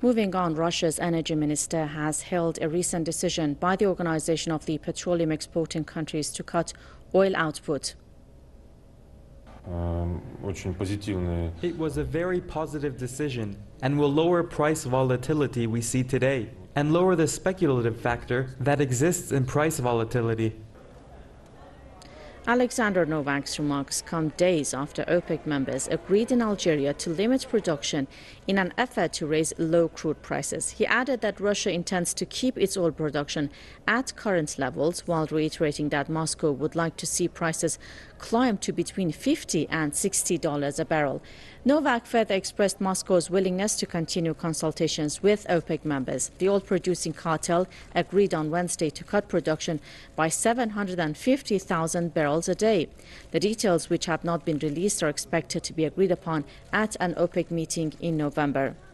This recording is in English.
Moving on, Russia's energy minister has hailed a recent decision by the Organization of the Petroleum Exporting Countries to cut oil output. It was a very positive decision and will lower price volatility we see today and lower the speculative factor that exists in price volatility. Alexander Novak's remarks come days after OPEC members agreed in Algeria to limit production in an effort to raise low crude prices. He added that Russia intends to keep its oil production at current levels, while reiterating that Moscow would like to see prices climb to between $50 and $60 a barrel. Novak further expressed Moscow's willingness to continue consultations with OPEC members. The oil-producing cartel agreed on Wednesday to cut production by 750,000 barrels a day. The details, which have not been released, are expected to be agreed upon at an OPEC meeting in November.